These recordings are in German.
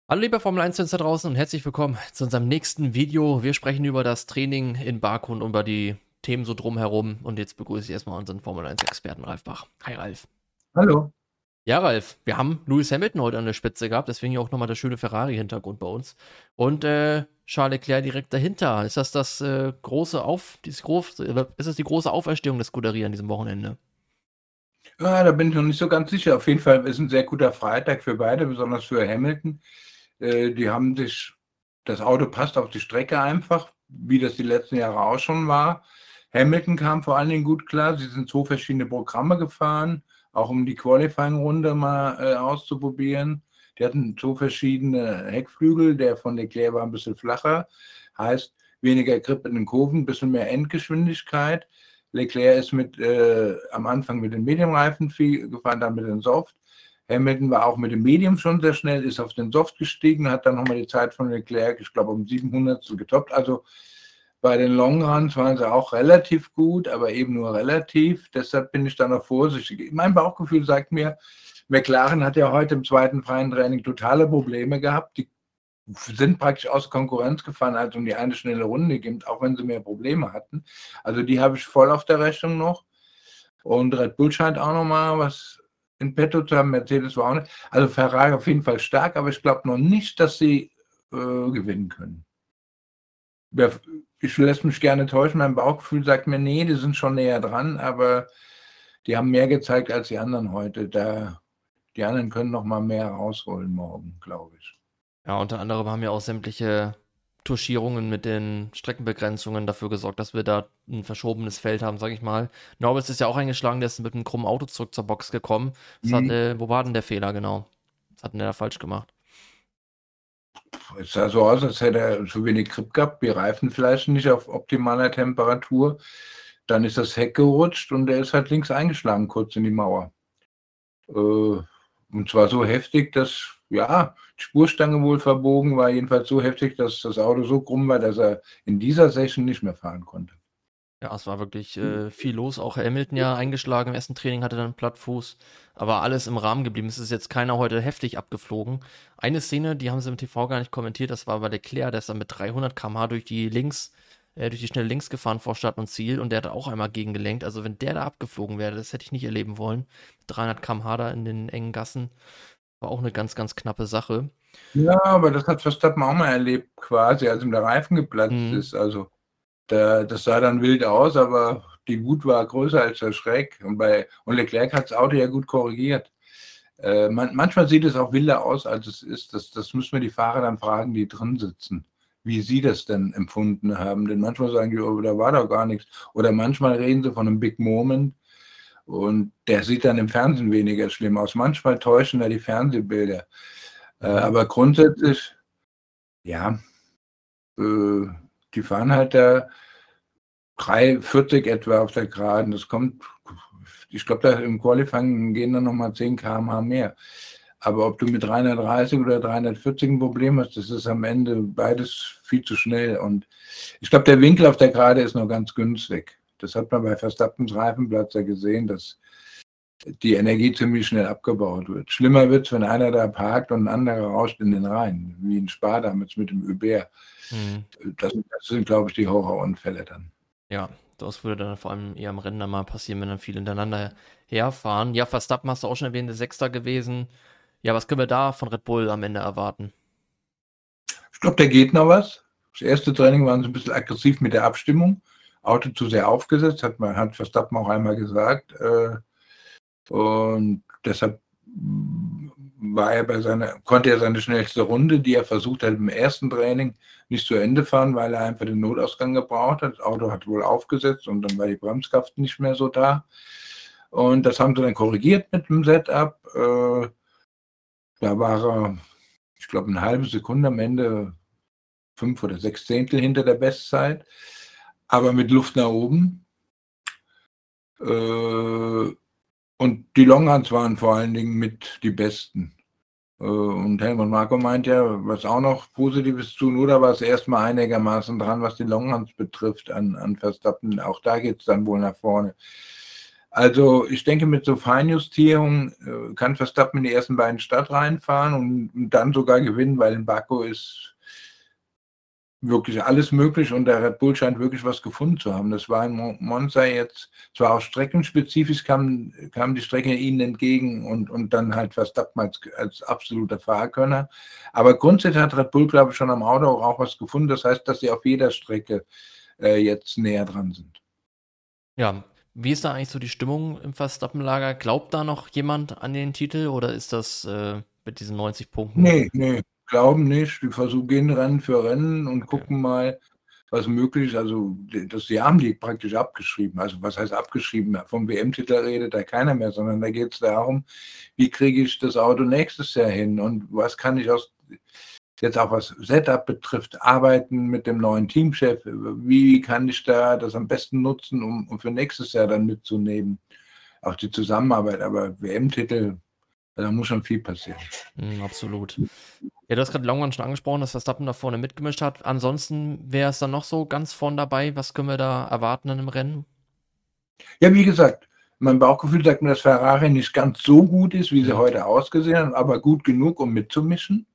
Hallo lieber Formel 1-Fans da draußen und herzlich willkommen zu unserem nächsten Video. Wir sprechen über das Training in Baku und über die Themen so drumherum. Und jetzt begrüße ich erstmal unseren Formel 1-Experten Ralf Bach. Hi Ralf. Hallo. Ja Ralf, wir haben Lewis Hamilton heute an der Spitze gehabt, deswegen hier auch nochmal der schöne Ferrari-Hintergrund bei uns. Und Charles Leclerc direkt dahinter. Ist das ist das die große Auferstehung der Scuderia an diesem Wochenende? Ja, da bin ich noch nicht so ganz sicher. Auf jeden Fall ist ein sehr guter Freitag für beide, besonders für Hamilton. Die haben sich, das Auto passt auf die Strecke einfach, wie das die letzten Jahre auch schon war. Hamilton kam vor allen Dingen gut klar. Sie sind 2 verschiedene Programme gefahren, auch um die Qualifying-Runde mal auszuprobieren. Die hatten 2 verschiedene Heckflügel. Der von Leclerc war ein bisschen flacher, heißt weniger Grip in den Kurven, ein bisschen mehr Endgeschwindigkeit. Leclerc ist am Anfang mit den Medium-Reifen viel gefahren, dann mit den Soft. Hamilton war auch mit dem Medium schon sehr schnell, ist auf den Soft gestiegen, hat dann nochmal die Zeit von Leclerc, ich glaube, um 700 getoppt. Also bei den Longruns waren sie auch relativ gut, aber eben nur relativ. Deshalb bin ich da noch vorsichtig. Mein Bauchgefühl sagt mir, McLaren hat ja heute im zweiten freien Training totale Probleme gehabt. Die sind praktisch aus Konkurrenz gefahren, als um die eine schnelle Runde gibt, auch wenn sie mehr Probleme hatten. Also die habe ich voll auf der Rechnung noch. Und Red Bull scheint auch noch mal was in petto zu haben. Mercedes war auch nicht. Also Ferrari auf jeden Fall stark, aber ich glaube noch nicht, dass sie gewinnen können. Ich lasse mich gerne täuschen. Mein Bauchgefühl sagt mir, nee, die sind schon näher dran, aber die haben mehr gezeigt als die anderen heute. Die anderen können noch mal mehr rausholen morgen, glaube ich. Ja, unter anderem haben ja auch sämtliche Touchierungen mit den Streckenbegrenzungen dafür gesorgt, dass wir da ein verschobenes Feld haben, sag ich mal. Norris ist ja auch eingeschlagen, der ist mit einem krummen Auto zurück zur Box gekommen. Mhm. Wo war denn der Fehler genau? Was hat denn der da falsch gemacht? Es sah so aus, als hätte er zu wenig Grip gehabt, die Reifen vielleicht nicht auf optimaler Temperatur. Dann ist das Heck gerutscht und er ist halt links eingeschlagen, kurz in die Mauer. Und zwar so heftig, dass, ja, die Spurstange wohl verbogen war, jedenfalls so heftig, dass das Auto so krumm war, dass er in dieser Session nicht mehr fahren konnte. Ja, es war wirklich viel los. Auch Hamilton ja eingeschlagen im ersten Training, hatte dann einen Plattfuß. Aber alles im Rahmen geblieben. Es ist jetzt keiner heute heftig abgeflogen. Eine Szene, die haben sie im TV gar nicht kommentiert, das war bei Leclerc, der ist dann mit 300 km/h durch die schnelle Links gefahren vor Start und Ziel und der hat auch einmal gegengelenkt. Also wenn der da abgeflogen wäre, das hätte ich nicht erleben wollen. 300 km/h da in den engen Gassen. War auch eine ganz, ganz knappe Sache. Ja, aber das hat Verstappen auch mal erlebt, quasi, als ihm der Reifen geplatzt Mhm. ist. Also das sah dann wild aus, aber die Wut war größer als der Schreck. Und Leclerc hat das Auto ja gut korrigiert. Manchmal sieht es auch wilder aus, als es ist. Das müssen wir die Fahrer dann fragen, die drin sitzen, wie sie das denn empfunden haben. Denn manchmal sagen die, oh, da war doch gar nichts. Oder manchmal reden sie von einem Big Moment und der sieht dann im Fernsehen weniger schlimm aus. Manchmal täuschen da die Fernsehbilder. Ja. Aber grundsätzlich, ja, äh, die fahren halt da 3,40 etwa auf der Geraden. Das kommt, ich glaube, da im Qualifying gehen dann nochmal 10 km/h mehr. Aber ob du mit 330 oder 340 ein Problem hast, das ist am Ende beides viel zu schnell. Und ich glaube, der Winkel auf der Gerade ist noch ganz günstig. Das hat man bei Verstappens Reifenplatz ja gesehen, dass die Energie ziemlich schnell abgebaut wird. Schlimmer wird es, wenn einer da parkt und ein anderer rauscht in den Rhein, wie in Spa damals mit dem Uber. Mhm. Das sind, glaube ich, die Horrorunfälle dann. Ja, das würde dann vor allem eher am Rennen dann mal passieren, wenn dann viele hintereinander herfahren. Ja, Verstappen hast du auch schon erwähnt, der Sechster gewesen. Ja, was können wir da von Red Bull am Ende erwarten? Ich glaube, da geht noch was. Das erste Training waren sie ein bisschen aggressiv mit der Abstimmung. Auto zu sehr aufgesetzt, hat Verstappen auch einmal gesagt. Und deshalb konnte er seine schnellste Runde, die er versucht hat im ersten Training, nicht zu Ende fahren, weil er einfach den Notausgang gebraucht hat. Das Auto hat wohl aufgesetzt und dann war die Bremskraft nicht mehr so da. Und das haben sie dann korrigiert mit dem Setup. Da war er, ich glaube, eine halbe Sekunde am Ende, 5 oder 6 Zehntel hinter der Bestzeit, aber mit Luft nach oben. Und die Longruns waren vor allen Dingen mit die besten. Und Helmut Marko meint ja, was auch noch Positives zu tun, oder war es erstmal einigermaßen dran, was die Longruns betrifft, an Verstappen. Auch da geht es dann wohl nach vorne. Also ich denke, mit so Feinjustierung kann Verstappen in die ersten beiden Startreihen fahren und dann sogar gewinnen, weil in Baku ist wirklich alles möglich und der Red Bull scheint wirklich was gefunden zu haben. Das war in Monza jetzt, zwar auch streckenspezifisch kam die Strecke ihnen entgegen und dann halt Verstappen als absoluter Fahrkönner. Aber grundsätzlich hat Red Bull, glaube ich, schon am Auto auch was gefunden. Das heißt, dass sie auf jeder Strecke jetzt näher dran sind. Ja, wie ist da eigentlich so die Stimmung im Verstappen-Lager? Glaubt da noch jemand an den Titel oder ist das mit diesen 90 Punkten? Nee, glauben nicht. Die gehen Rennen für Rennen und Okay. gucken mal, was möglich ist. Also das Jahr haben die praktisch abgeschrieben. Also was heißt abgeschrieben? Vom WM-Titel redet da keiner mehr, sondern da geht es darum, wie kriege ich das Auto nächstes Jahr hin und was kann ich jetzt auch was Setup betrifft, arbeiten mit dem neuen Teamchef. Wie kann ich da das am besten nutzen, um für nächstes Jahr dann mitzunehmen? Auch die Zusammenarbeit, aber WM-Titel, da muss schon viel passieren. Absolut. Ja, du hast gerade Longman schon angesprochen, dass Verstappen da vorne mitgemischt hat. Ansonsten wäre es dann noch so ganz vorn dabei. Was können wir da erwarten in einem Rennen? Ja, wie gesagt, mein Bauchgefühl sagt mir, dass Ferrari nicht ganz so gut ist, wie sie heute ausgesehen haben, aber gut genug, um mitzumischen.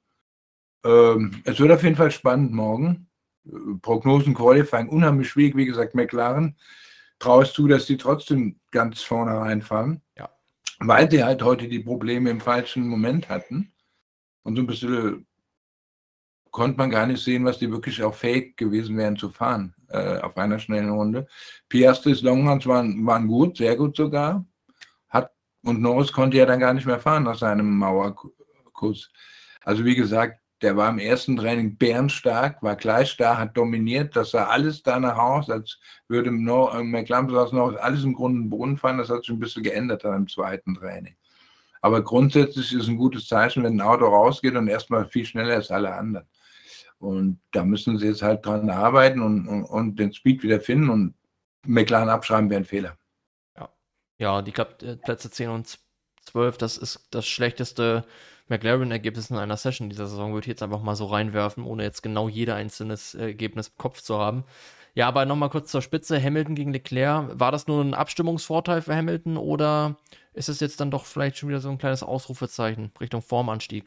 Es wird auf jeden Fall spannend morgen. Prognosen, Qualifying, unheimlich schwierig. Wie gesagt, McLaren traue ich zu, dass die trotzdem ganz vorne reinfahren, Ja. weil sie halt heute die Probleme im falschen Moment hatten. Und so ein bisschen konnte man gar nicht sehen, was die wirklich auch fähig gewesen wären zu fahren auf einer schnellen Runde. Piastris, Longruns waren gut, sehr gut sogar. Und Norris konnte ja dann gar nicht mehr fahren nach seinem Mauerkuss. Also wie gesagt, der war im ersten Training bärenstark, war gleich da, hat dominiert. Das sah alles danach aus, als würde McLaren Norris alles im Grunde Boden fahren. Das hat sich ein bisschen geändert dann im zweiten Training. Aber grundsätzlich ist es ein gutes Zeichen, wenn ein Auto rausgeht und erstmal viel schneller ist als alle anderen. Und da müssen sie jetzt halt dran arbeiten und den Speed wieder finden und McLaren abschreiben wäre ein Fehler. Ja, die Plätze 10 und 12, das ist das schlechteste McLaren-Ergebnis in einer Session dieser Saison, würde ich jetzt einfach mal so reinwerfen, ohne jetzt genau jeder einzelnes Ergebnis im Kopf zu haben. Ja, aber nochmal kurz zur Spitze, Hamilton gegen Leclerc. War das nur ein Abstimmungsvorteil für Hamilton oder ist es jetzt dann doch vielleicht schon wieder so ein kleines Ausrufezeichen Richtung Formanstieg?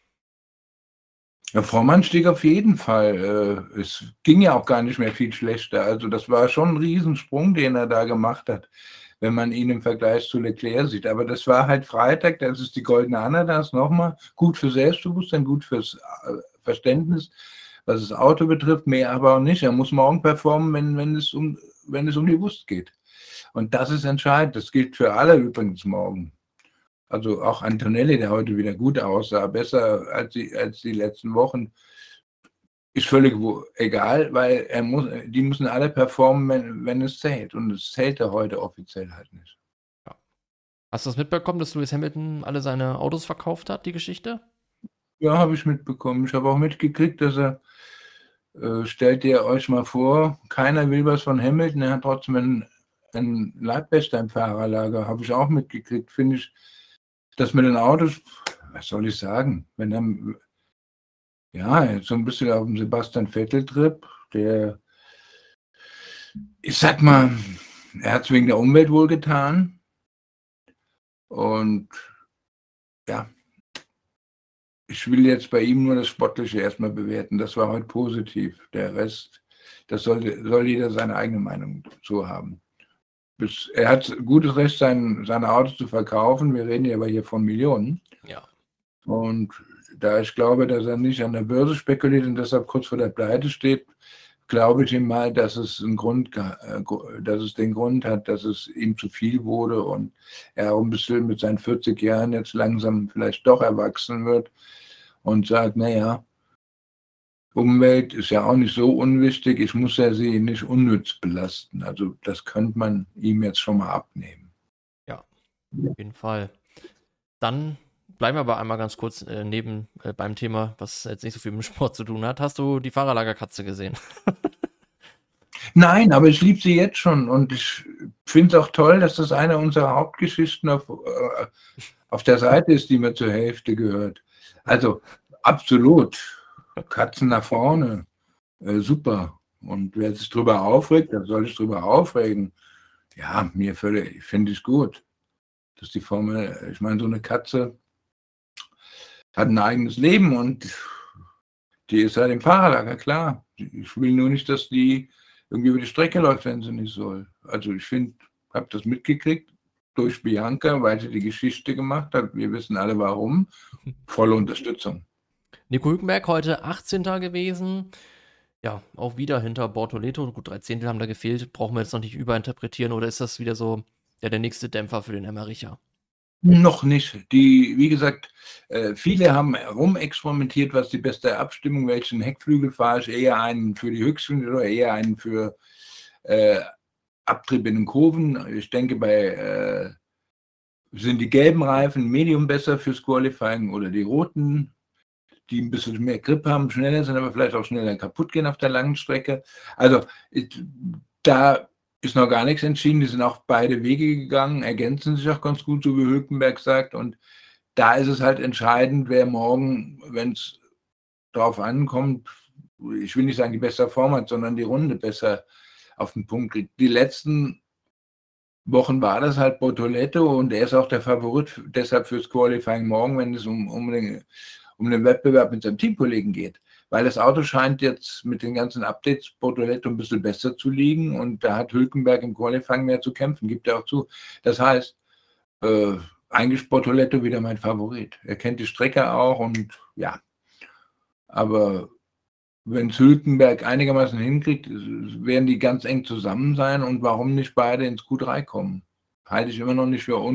Ja, Vormann stieg auf jeden Fall. Es ging ja auch gar nicht mehr viel schlechter. Also das war schon ein Riesensprung, den er da gemacht hat, wenn man ihn im Vergleich zu Leclerc sieht. Aber das war halt Freitag, das ist die goldene Ananas nochmal. Gut für Selbstbewusstsein, gut fürs Verständnis, was das Auto betrifft, mehr aber auch nicht. Er muss morgen performen, wenn es um die Wurst geht. Und das ist entscheidend. Das gilt für alle übrigens morgen. Also auch Antonelli, der heute wieder gut aussah, besser als die letzten Wochen, ist völlig egal, weil die müssen alle performen, wenn es zählt. Und es zählte heute offiziell halt nicht. Ja. Hast du das mitbekommen, dass Lewis Hamilton alle seine Autos verkauft hat, die Geschichte? Ja, habe ich mitbekommen. Ich habe auch mitgekriegt, dass stellt ihr euch mal vor, keiner will was von Hamilton, er hat trotzdem einen Leibwächter im Fahrerlager, habe ich auch mitgekriegt, finde ich. Das mit den Autos, was soll ich sagen? Wenn dann, ja, so ein bisschen auf dem Sebastian Vettel-Trip, ich sag mal, er hat es wegen der Umwelt wohl getan. Und ja, ich will jetzt bei ihm nur das Sportliche erstmal bewerten. Das war heute positiv. Der Rest, das soll jeder seine eigene Meinung zu haben. Er hat gutes Recht, seine Autos zu verkaufen. Wir reden ja aber hier von Millionen. Ja. Und da ich glaube, dass er nicht an der Börse spekuliert und deshalb kurz vor der Pleite steht, glaube ich ihm mal, dass es den Grund hat, dass es ihm zu viel wurde und er auch ein bisschen mit seinen 40 Jahren jetzt langsam vielleicht doch erwachsen wird und sagt, naja, Umwelt ist ja auch nicht so unwichtig, ich muss ja sie nicht unnütz belasten. Also das könnte man ihm jetzt schon mal abnehmen. Ja, auf jeden Fall. Dann bleiben wir aber einmal ganz kurz beim Thema, was jetzt nicht so viel mit Sport zu tun hat. Hast du die Fahrerlagerkatze gesehen? Nein, aber ich liebe sie jetzt schon und ich finde es auch toll, dass das eine unserer Hauptgeschichten auf der Seite ist, die mir zur Hälfte gehört. Also absolut, Katzen nach vorne, super. Und wer sich drüber aufregt, der soll sich drüber aufregen. Ja, finde ich gut, dass die Formel, ich meine, so eine Katze hat ein eigenes Leben und die ist halt im Fahrerlager, klar. Ich will nur nicht, dass die irgendwie über die Strecke läuft, wenn sie nicht soll. Also ich habe das mitgekriegt durch Bianca, weil sie die Geschichte gemacht hat. Wir wissen alle warum. Volle Unterstützung. Nico Hülkenberg heute 18. gewesen. Ja, auch wieder hinter Bortoleto. Gut, 3 Zehntel haben da gefehlt. Brauchen wir jetzt noch nicht überinterpretieren oder ist das wieder so der nächste Dämpfer für den Emmericher? Noch nicht. Wie gesagt, viele haben rumexperimentiert, was die beste Abstimmung, welchen Heckflügel fahre ich, eher einen für die Höchstgeschwindigkeit oder eher einen für Abtrieb in den Kurven. Ich denke, sind die gelben Reifen Medium besser fürs Qualifying oder die roten, die ein bisschen mehr Grip haben, schneller sind, aber vielleicht auch schneller kaputt gehen auf der langen Strecke. Also da ist noch gar nichts entschieden. Die sind auch beide Wege gegangen, ergänzen sich auch ganz gut, so wie Hülkenberg sagt. Und da ist es halt entscheidend, wer morgen, wenn es darauf ankommt, ich will nicht sagen, die beste Form hat, sondern die Runde besser auf den Punkt kriegt. Die letzten Wochen war das halt Bortoleto und er ist auch der Favorit deshalb fürs Qualifying morgen, wenn es um den Wettbewerb mit seinem Teamkollegen geht. Weil das Auto scheint jetzt mit den ganzen Updates Bortoleto ein bisschen besser zu liegen und da hat Hülkenberg im Qualifying mehr zu kämpfen, gibt er auch zu. Das heißt, eigentlich Bortoleto wieder mein Favorit. Er kennt die Strecke auch und ja, aber wenn es Hülkenberg einigermaßen hinkriegt, werden die ganz eng zusammen sein und warum nicht beide ins Q3 kommen? Halte ich immer noch nicht für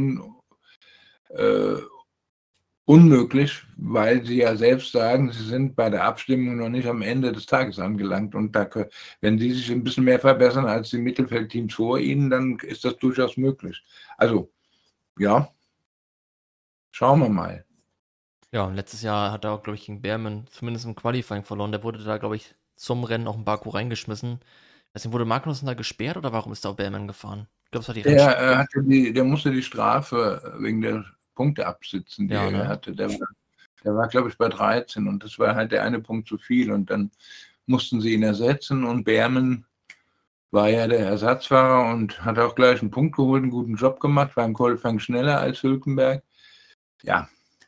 unmöglich, weil sie ja selbst sagen, sie sind bei der Abstimmung noch nicht am Ende des Tages angelangt und wenn sie sich ein bisschen mehr verbessern als die Mittelfeldteams vor ihnen, dann ist das durchaus möglich. Also, ja, schauen wir mal. Ja, und letztes Jahr hat er auch, glaube ich, gegen Behrmann zumindest im Qualifying verloren. Der wurde da, glaube ich, zum Rennen auch in Baku reingeschmissen. Deswegen wurde Magnussen da gesperrt oder warum ist da auch Behrmann gefahren? Ich glaube, es war die Rennstrecke. Der musste die Strafe wegen der Punkte absitzen, die Ja, er ne? hatte. Der war, glaube ich, bei 13 und das war halt der eine Punkt zu viel und dann mussten sie ihn ersetzen und Behrmann war ja der Ersatzfahrer und hat auch gleich einen Punkt geholt, einen guten Job gemacht, war im Qualifying schneller als Hülkenberg. Ja,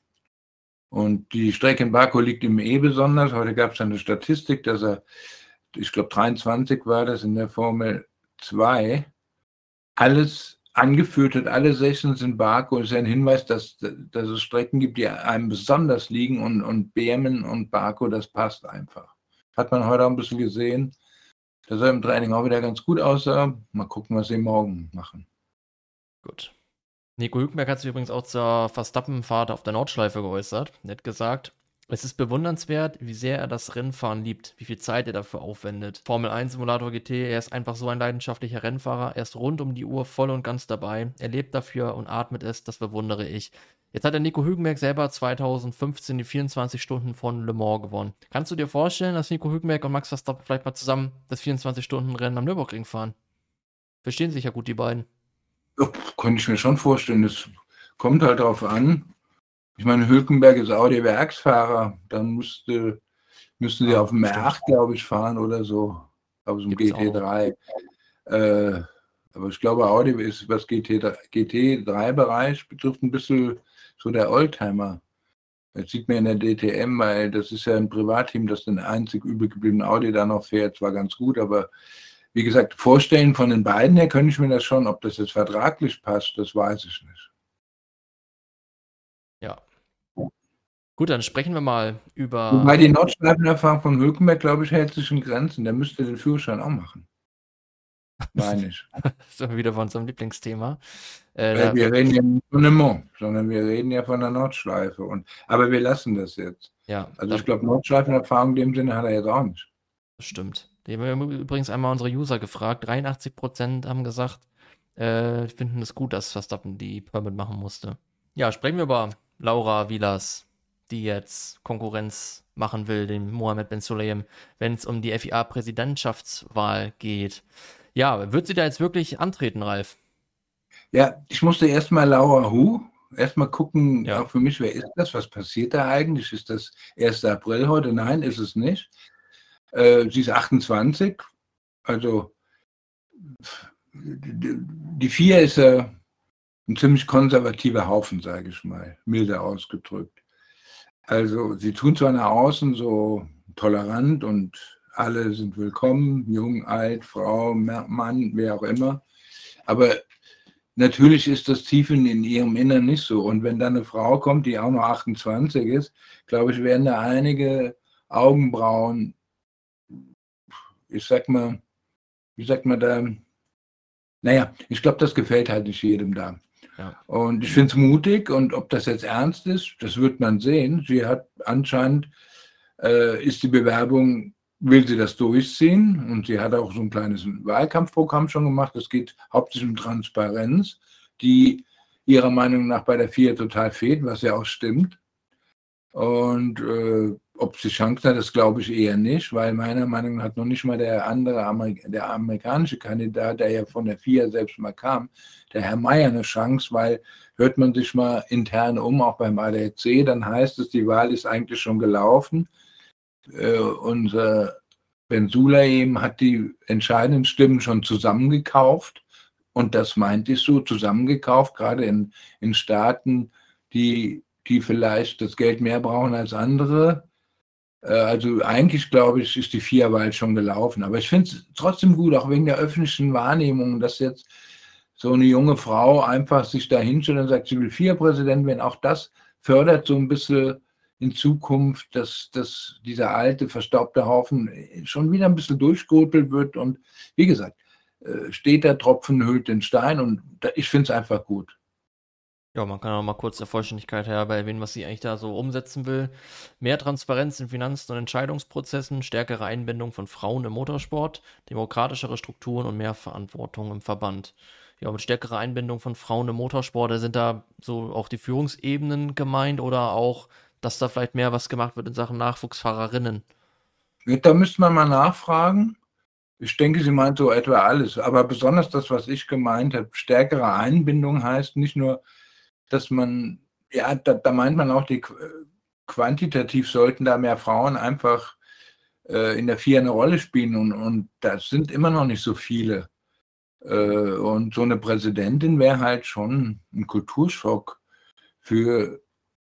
und die Strecke in Baku liegt ihm besonders. Heute gab es eine Statistik, dass er, ich glaube 23 war das in der Formel 2, alles angeführt hat, alle Sessions in Baku, ist ja ein Hinweis, dass es Strecken gibt, die einem besonders liegen und Behrmann und Baku, das passt einfach. Hat man heute auch ein bisschen gesehen, dass er im Training auch wieder ganz gut aussah. Mal gucken, was sie morgen machen. Gut. Nico Hülkenberg hat sich übrigens auch zur Verstappen-Fahrt auf der Nordschleife geäußert. Er hat gesagt, es ist bewundernswert, wie sehr er das Rennfahren liebt, wie viel Zeit er dafür aufwendet. Formel 1 Simulator GT, er ist einfach so ein leidenschaftlicher Rennfahrer, er ist rund um die Uhr voll und ganz dabei, er lebt dafür und atmet es, das bewundere ich. Jetzt hat der Nico Hülkenberg selber 2015 die 24 Stunden von Le Mans gewonnen. Kannst du dir vorstellen, dass Nico Hülkenberg und Max Verstappen vielleicht mal zusammen das 24-Stunden-Rennen am Nürburgring fahren? Verstehen sich ja gut, die beiden. Ja, könnte ich mir schon vorstellen. Das kommt halt darauf an. Ich meine, Hülkenberg ist Audi-Werksfahrer. Dann müssten sie auf dem R8, glaube ich, fahren oder so. Auf so einem GT3. Aber ich glaube, Audi ist, was GT3-Bereich betrifft, ein bisschen so der Oldtimer. Das sieht man in der DTM, weil das ist ja ein Privatteam, das den einzig übrig gebliebenen Audi da noch fährt. Zwar ganz gut, aber wie gesagt, vorstellen von den beiden her könnte ich mir das schon. Ob das jetzt vertraglich passt, das weiß ich nicht. Ja. Gut, dann sprechen wir mal über. Wobei die Nordschleifen-Erfahrung von Hülkenberg, glaube ich, hält sich in Grenzen. Der müsste den Führerschein auch machen. Meine ich. Sind wir wieder von unserem Lieblingsthema. Wir reden ja nicht von Le Mans, sondern wir reden ja von der Nordschleife. Aber wir lassen das jetzt. Ja, also ich glaube, Nordschleifen-Erfahrung in dem Sinne hat er jetzt auch nicht. Das stimmt. Wir haben übrigens einmal unsere User gefragt. 83% haben gesagt, finden es gut, dass Verstappen die Permit machen musste. Ja, sprechen wir über Laura Vilas, die jetzt Konkurrenz machen will, dem Mohammed Ben Sulayem, wenn es um die FIA-Präsidentschaftswahl geht. Ja, wird sie da jetzt wirklich antreten, Ralf? Ja, ich musste erstmal Laura erstmal gucken, auch für mich, wer ist das? Was passiert da eigentlich? Ist das 1. April heute? Nein, ist es nicht. Sie ist 28, also die 4 ist ja ein ziemlich konservativer Haufen, sage ich mal, milde ausgedrückt. Also sie tun zwar nach außen so tolerant und alle sind willkommen, jung, alt, Frau, Mann, wer auch immer, aber natürlich ist das tief in ihrem Innern nicht so. Und wenn dann eine Frau kommt, die auch noch 28 ist, glaube ich, werden da einige Augenbrauen, ich sag mal, wie sagt man da, naja, ich glaube, das gefällt halt nicht jedem da. Ja. Und ich finde es mutig und ob das jetzt ernst ist, das wird man sehen. Sie hat anscheinend, ist die Bewerbung, will sie das durchziehen und sie hat auch so ein kleines Wahlkampfprogramm schon gemacht. Es geht hauptsächlich um Transparenz, die ihrer Meinung nach bei der 4 total fehlt, was ja auch stimmt. Und ob sie Chancen hat, das glaube ich eher nicht, weil meiner Meinung nach hat noch nicht mal der amerikanische Kandidat, der ja von der 4 selbst mal kam, der Herr Mayer, eine Chance, weil hört man sich mal intern um, auch beim ADAC, dann heißt es, die Wahl ist eigentlich schon gelaufen. Unser Ben Sulayem hat die entscheidenden Stimmen schon zusammengekauft und das meinte ich so, zusammengekauft, gerade in Staaten, die vielleicht das Geld mehr brauchen als andere. Also eigentlich, glaube ich, ist die 4-Wahl schon gelaufen. Aber ich finde es trotzdem gut, auch wegen der öffentlichen Wahrnehmung, dass jetzt so eine junge Frau einfach sich da hinstellt und sagt, sie will 4-Präsident werden. Auch das fördert so ein bisschen in Zukunft, dass dieser alte, verstaubte Haufen schon wieder ein bisschen durchgerüttelt wird. Und wie gesagt, steht der Tropfen hüllt den Stein und ich finde es einfach gut. Ja, man kann auch mal kurz der Vollständigkeit halber erwähnen, was sie eigentlich da so umsetzen will. Mehr Transparenz in Finanzen und Entscheidungsprozessen, stärkere Einbindung von Frauen im Motorsport, demokratischere Strukturen und mehr Verantwortung im Verband. Ja, mit stärkerer Einbindung von Frauen im Motorsport, da sind da so auch die Führungsebenen gemeint oder auch, dass da vielleicht mehr was gemacht wird in Sachen Nachwuchsfahrerinnen. Da müsste man mal nachfragen. Ich denke, sie meint so etwa alles, aber besonders das, was ich gemeint habe, stärkere Einbindung heißt nicht nur, dass man, ja, da meint man auch, quantitativ sollten da mehr Frauen einfach in der 4 eine Rolle spielen und das sind immer noch nicht so viele. Und so eine Präsidentin wäre halt schon ein Kulturschock für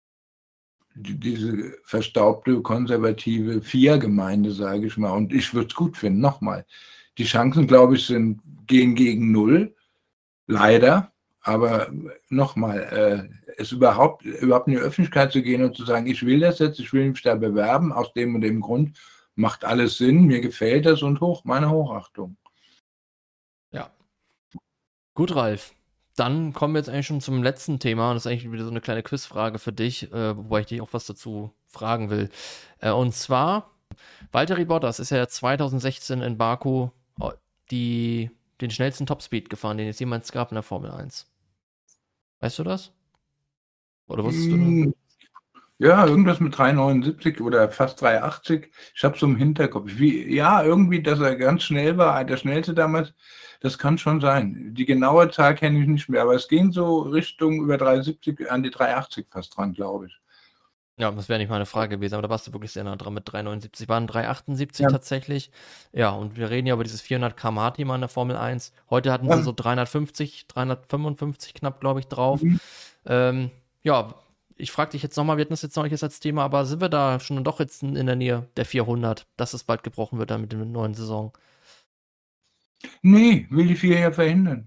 diese verstaubte, konservative 4-Gemeinde, sage ich mal. Und ich würde es gut finden, nochmal. Die Chancen, glaube ich, gehen gegen 0, leider. Aber nochmal, es überhaupt in die Öffentlichkeit zu gehen und zu sagen, ich will das jetzt, ich will mich da bewerben, aus dem und dem Grund, macht alles Sinn, mir gefällt das und meine Hochachtung. Ja. Gut, Ralf. Dann kommen wir jetzt eigentlich schon zum letzten Thema. Und das ist eigentlich wieder so eine kleine Quizfrage für dich, wobei ich dich auch was dazu fragen will. Und zwar, Valtteri Bottas ist ja 2016 in Baku den schnellsten Topspeed gefahren, den es jemals gab in der Formel 1. Weißt du das? Oder wusstest du das? Ja, irgendwas mit 3,79 oder fast 3,80. Ich habe so im Hinterkopf. Ja, irgendwie, dass er ganz schnell war, der schnellste damals, das kann schon sein. Die genaue Zahl kenne ich nicht mehr, aber es ging so Richtung über 3,70 an die 3,80 fast dran, glaube ich. Ja, das wäre nicht meine Frage gewesen, aber da warst du wirklich sehr nah dran mit 3,79. Waren 3,78 Ja. tatsächlich. Ja, und wir reden ja über dieses 400 km/h Thema in der Formel 1. Heute hatten sie Ja. so 350, 355 knapp, glaube ich, drauf. Mhm. Ja, ich frage dich jetzt nochmal, wir hatten das jetzt noch nicht als Thema, aber sind wir da schon doch jetzt in der Nähe der 400, dass es bald gebrochen wird dann mit der neuen Saison? Nee, will die 4 ja verhindern.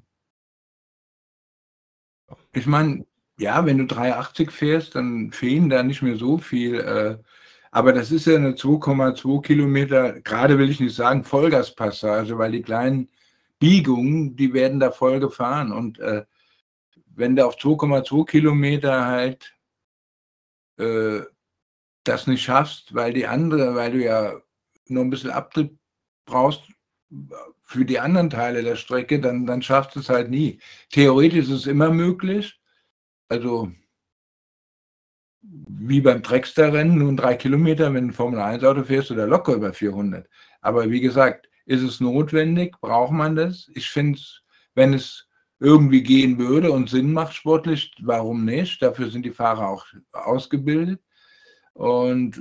Ich meine, ja, wenn du 3,80 fährst, dann fehlen da nicht mehr so viel. Aber das ist ja eine 2,2 Kilometer, gerade will ich nicht sagen Vollgaspassage, weil die kleinen Biegungen, die werden da voll gefahren. Und wenn du auf 2,2 Kilometer halt das nicht schaffst, weil du ja nur ein bisschen Abtrieb brauchst für die anderen Teile der Strecke, dann schaffst du es halt nie. Theoretisch ist es immer möglich. Also wie beim Dragster-Rennen, nun 3 Kilometer, wenn du ein Formel-1-Auto fährst oder locker über 400. Aber wie gesagt, ist es notwendig? Braucht man das? Ich finde es, wenn es irgendwie gehen würde und Sinn macht sportlich, warum nicht? Dafür sind die Fahrer auch ausgebildet. Und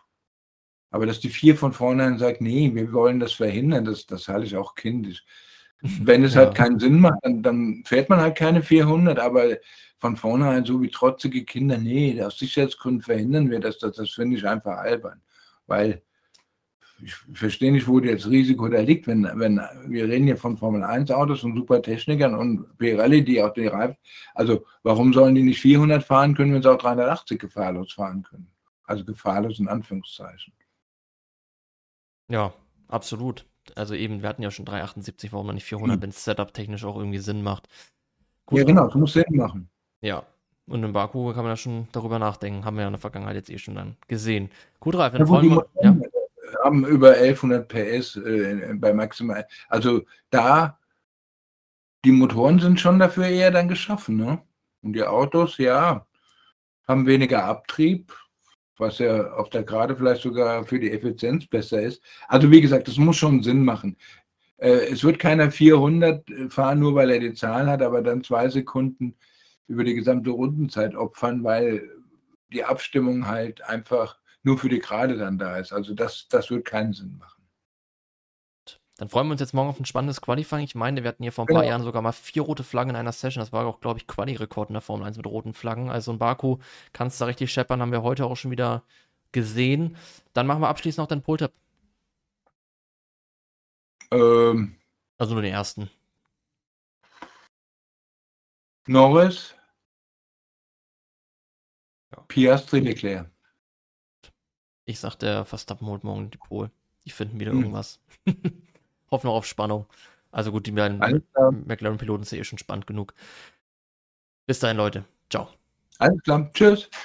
aber dass die 4 von vornherein sagt, nee, wir wollen das verhindern, das halte ich auch kindisch. Wenn es halt keinen Sinn macht, dann fährt man halt keine 400, aber von vornherein so wie trotzige Kinder, nee, aus Sicherheitsgründen verhindern wir das finde ich einfach albern, weil ich verstehe nicht, wo das Risiko da liegt, wenn wir reden hier von Formel-1-Autos und Supertechnikern und Pirelli, die auch die Reifen, also warum sollen die nicht 400 fahren können, wenn sie auch 380 gefahrlos fahren können? Also gefahrlos in Anführungszeichen. Ja, absolut. Also eben, wir hatten ja schon 378, warum dann nicht 400, wenn es Setup-technisch auch irgendwie Sinn macht. Gut, ja, genau, es muss Sinn machen. Ja, und in Baku kann man ja schon darüber nachdenken. Haben wir ja in der Vergangenheit jetzt schon dann gesehen. Gut, Ralf, dann freuen wir uns. Haben über 1100 PS bei maximal. Also da, die Motoren sind schon dafür eher dann geschaffen, ne? Und die Autos, ja, haben weniger Abtrieb, was ja auf der Gerade vielleicht sogar für die Effizienz besser ist. Also wie gesagt, das muss schon Sinn machen. Es wird keiner 400 fahren, nur weil er die Zahl hat, aber dann 2 Sekunden über die gesamte Rundenzeit opfern, weil die Abstimmung halt einfach nur für die Gerade dann da ist. Also das wird keinen Sinn machen. Dann freuen wir uns jetzt morgen auf ein spannendes Qualifying. Ich meine, wir hatten hier vor ein paar Jahren sogar mal 4 rote Flaggen in einer Session. Das war auch, glaube ich, Quali-Rekord in der Formel 1 mit roten Flaggen. Also in Baku kannst du da richtig scheppern, haben wir heute auch schon wieder gesehen. Dann machen wir abschließend noch den Pole-Tab. Also nur den ersten. Norris, Piastri, Leclerc. Ich sag, der Verstappen holt morgen die Pole. Die finden wieder irgendwas. Hoffen noch auf Spannung. Also gut, die beiden McLaren-Piloten sind schon spannend genug. Bis dahin, Leute. Ciao. Alles klar. Tschüss.